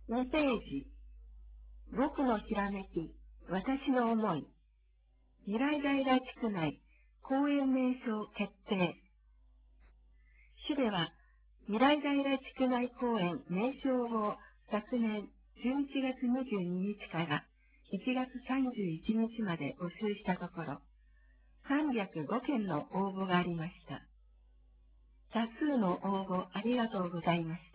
2ページ。僕のひらめき、私の思い。未来平地区内公園名称決定。市では、未来平地区内公園名称を昨年11月22日から1月31日まで募集したところ、305件の応募がありました。多数の応募ありがとうございました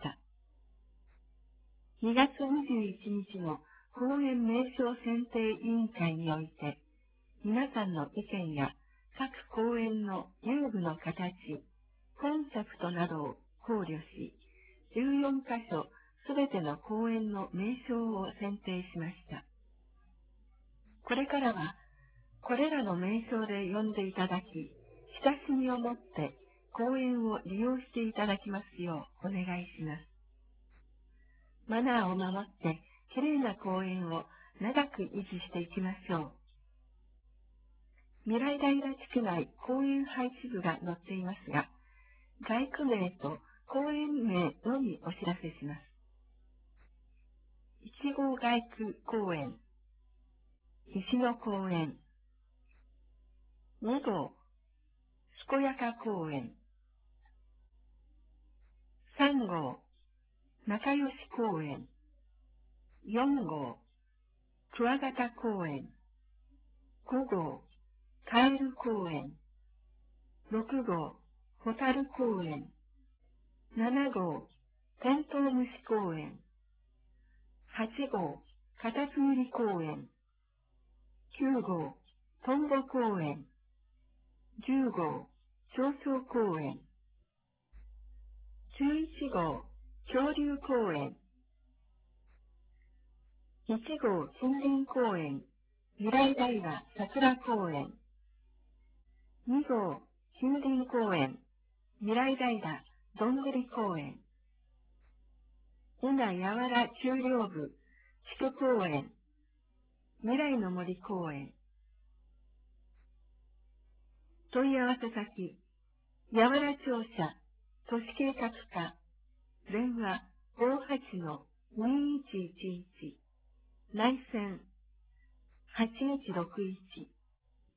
。2月21日の公園名称選定委員会において、皆さんの意見や各公園の遊具の形、コンセプトなどを考慮し、14カ所すべての公園の名称を選定しました。これからは、これらの名称で呼んでいただき、親しみを持って公園を利用していただきますようお願いします。マナーを守ってきれいな公園を長く維持していきましょう。未来平地区内公園配置図が載っていますが、街区名と公園名のみお知らせします。1号街区公園、石野公園。2号、健やか公園。3号、仲良し公園。4号、クワガタ公園。5号、カエル公園。6号、ホタル公園。7号、テントウムシ公園。8号、カタツムリ公園。9号、トンボ公園。10号、蝶々公園。11号、恐竜公園。1号、森林公園、未来平桜公園。2号、森林公園、未来平どんぐり公園。伊那やわら丘陵部地区公園、未来の森公園。問い合わせ先、やわら庁舎、都市計画課、電話58-2111、内線8161